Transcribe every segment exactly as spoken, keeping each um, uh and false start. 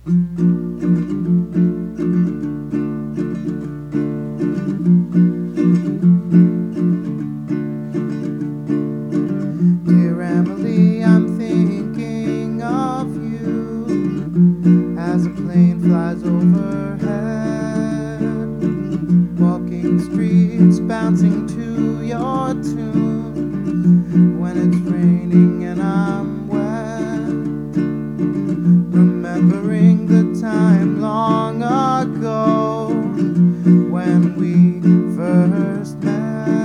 Dear Emily, I'm thinking of you as a plane flies overhead, walking the streets, bouncing to your tune. When it's raining and I'm wet, remembering the time long ago when we first met.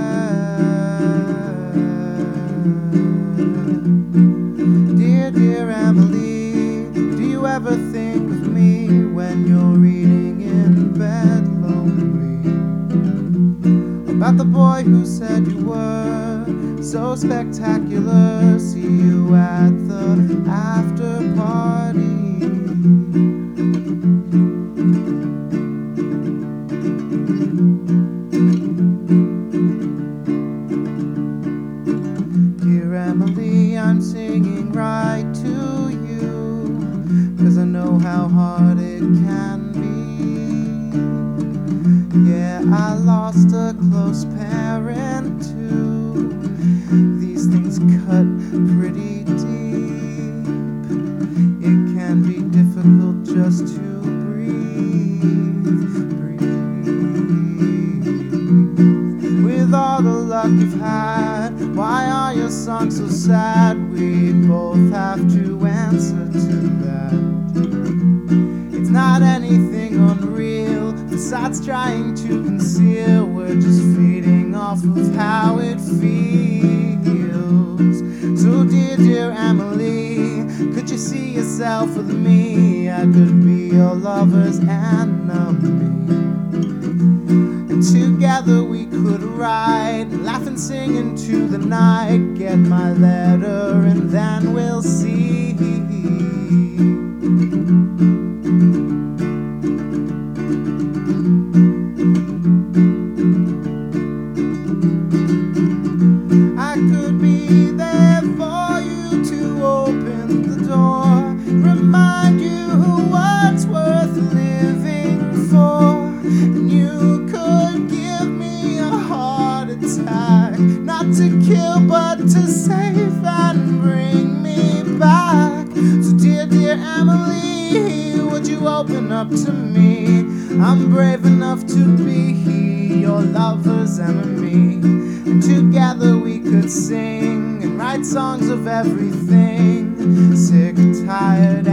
Dear, dear Emily, do you ever think of me when you're reading in bed lonely? About the boy who said you were so spectacular. See you at the after party. Dear Emily, I'm singing right to you, 'cause I know how hard it can be. Yeah, I lost a close parent too. These things cut pretty deep. It can be difficult just to breathe, breathe. With all the luck you've had, why are your songs so sad? We both have to answer to that. It's not anything unreal, besides trying to conceal. We're just feeding off of how it feels. So dear, dear Emily, could you see yourself with me? I could be your lover's enemy, and together we could ride, laugh and sing into the night. Get my letter and then we'll see. I could be there for you to open the door, remind you what's worth living for, and you could give me a heart attack, not to kill but to save and bring me back. So dear, dear Emily, would you open up to me? I'm brave enough to be your lover's enemy, and together we could sing and write songs of everything. Sick, tired,